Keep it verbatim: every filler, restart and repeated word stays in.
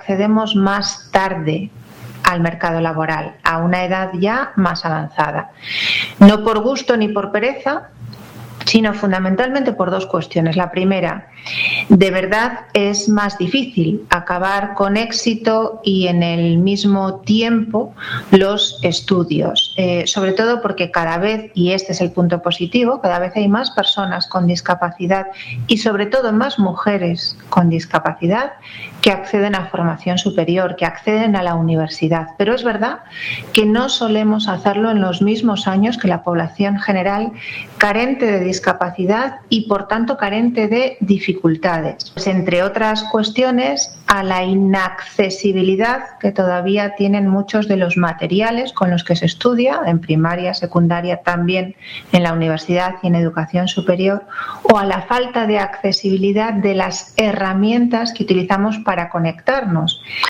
accedemos más tarde al mercado laboral, a una edad ya más avanzada. No por gusto ni por pereza, sino fundamentalmente por dos cuestiones. La primera, de verdad es más difícil acabar con éxito y en el mismo tiempo los estudios, eh, sobre todo porque cada vez, y este es el punto positivo, cada vez hay más personas con discapacidad y sobre todo más mujeres con discapacidad que acceden a formación superior, que acceden a la universidad. Pero es verdad que no solemos hacerlo en los mismos años que la población general carente de discapacidad y por tanto carente de dificultades. Pues, entre otras cuestiones, a la inaccesibilidad que todavía tienen muchos de los materiales con los que se estudia en primaria, secundaria, también en la universidad y en educación superior, o a la falta de accesibilidad de las herramientas que utilizamos para conectarnos.